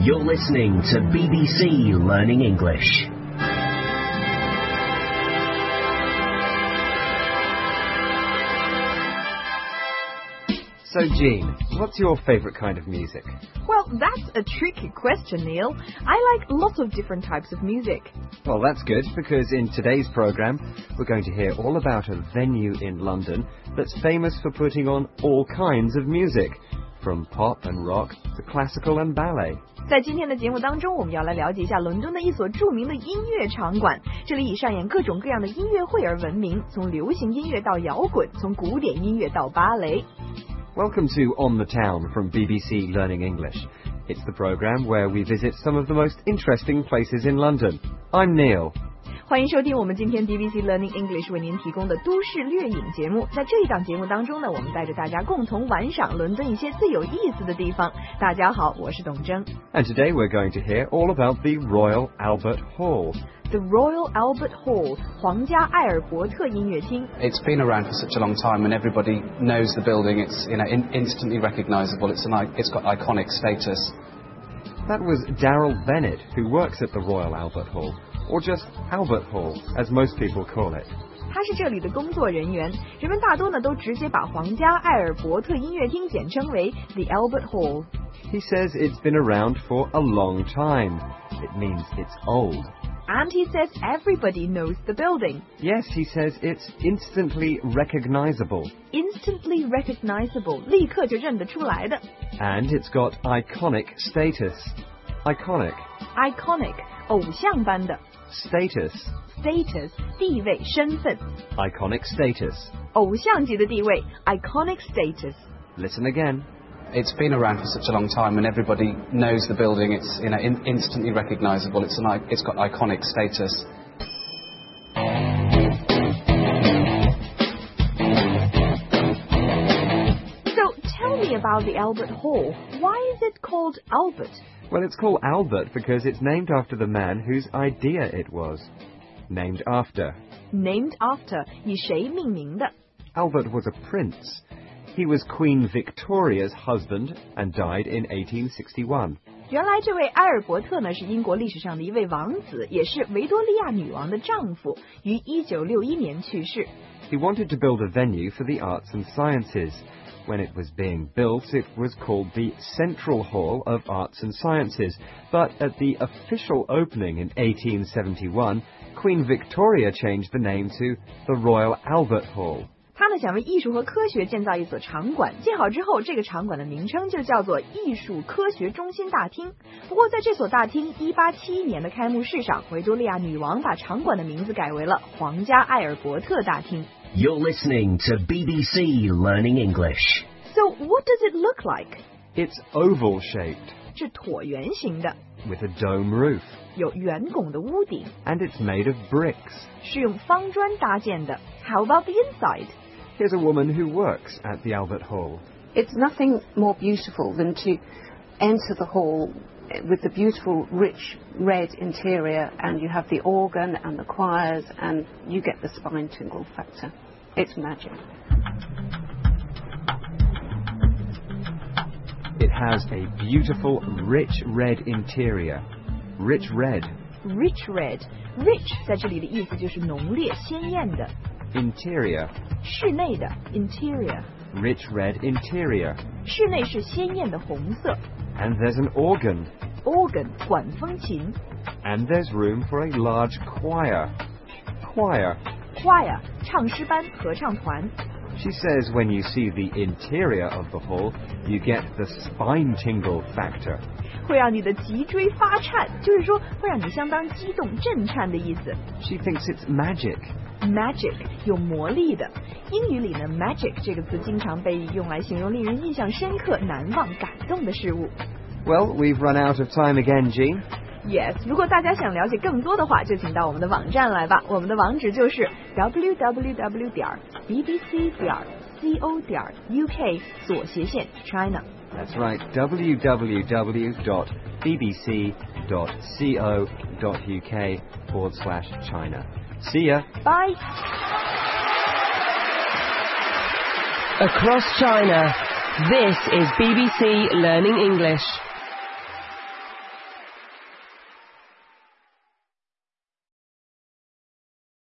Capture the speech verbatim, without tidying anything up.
You're listening to B B C Learning English. So, Jean, what's your favourite kind of music? Well, that's a tricky question, Neil. I like lots of different types of music. Well, that's good, because in today's programme, we're going to hear all about a venue in London that's famous for putting on all kinds of music, from pop and rock to classical and ballet. 在今天的节目当中，我们要来了解一下伦敦的一所著名的音乐场馆。这里以上演各种各样的音乐会而闻名，从流行音乐到摇滚，从古典音乐到芭蕾。 Welcome to On the Town from B B C Learning English. It's the programme where we visit some of the most interesting places in London. I'm Neil. 欢迎收听我们今天 B B C Learning English 为您提供的都市掠影节目。在这一档节目当中呢，我们带着大家共同玩赏伦敦一些最有意思的地方。大家好，我是董贞。 And today we're going to hear all about the Royal Albert Hall. The Royal Albert Hall, 皇家艾尔伯特音乐厅。 It's been around for such a long time and everybody knows the building. It's, you know, in, instantly recognisable. It's, an, it's got iconic status. That was Daryl Bennett, who works at the Royal Albert Hall, or just Albert Hall, as most people call it. 他是这里的工作人员，人们大多呢都直接把皇家艾尔伯特音乐厅简称为 The Albert Hall. He says it's been around for a long time. It means it's old. And he says everybody knows the building. Yes, he says it's instantly recognizable. Instantly recognizable, 立刻就认得出来的。 And it's got iconic status. Iconic. Iconic, 偶像般的。 Status. Status, 地位、身份。 Iconic status. 偶像级的地位 Iconic status. Listen again. It's been around for such a long time and everybody knows the building. It's, you know, in, instantly recognisable. It's, an, it's got iconic status. So tell me about the Albert Hall. Why is it called Albert? Well, it's called Albert because it's named after the man whose idea it was. Named after. Named after, 以谁命名的？ Albert was a prince. He was Queen Victoria's husband and died in eighteen sixty-one. 原来这位埃尔伯特呢是英国历史上的一位王子，也是维多利亚女王的丈夫，于一九六一年去世。 He wanted to build a venue for the arts and sciences. When it was being built, it was called the Central Hall of Arts and Sciences. But at the official opening in eighteen seventy-one, Queen Victoria changed the name to the Royal Albert Hall. 他呢想为艺术和科学建造一所场馆，建好之后，这个场馆的名称就叫做艺术科学中心大厅。不过在这所大厅一八七一年的开幕式上，维多利亚女王把场馆的名字改为了皇家艾尔伯特大厅。 You're listening to B B C Learning English. So what does it look like? It's oval-shaped. 是椭圆形的， With a dome roof. 有圆拱的屋顶， And it's made of bricks. 是用方砖搭建的。How about the inside? Here's a woman who works at the Albert Hall. It's nothing more beautiful than to enter the hall with the beautiful rich red interior, and you have the organ and the choirs and you get the spine tingle factor. It's magic. It has a beautiful rich red interior. Rich red. Rich red, rich 在这里的意思就是浓烈鲜艳的。 Interior. 室内的 interior. Rich red interior. 室内是鲜艳的红色。 And there's an organ. Organ 管风琴。 And there's room for a large choir. Choir. Choir 唱诗班合唱团。 She says when you see the interior of the hall, you get the spine tingle factor. 会让你的脊椎发颤，就是说会让你相当激动、震颤的意思。 She thinks it's magic. Magic 有魔力的，英语里呢 ，magic 这个词经常被用来形容令人印象深刻、难忘、感动的事物。 Well, we've run out of time again, Jean. Yes， 如果大家想了解更多的话，就请到我们的网站来吧。我们的网址就是 w w w 点 b b c 点 co 点 u k 左斜线 China。 That's right, w w w dot b b c dot co dot u k forward slash China. See ya. Bye. Across China, this is B B C Learning English.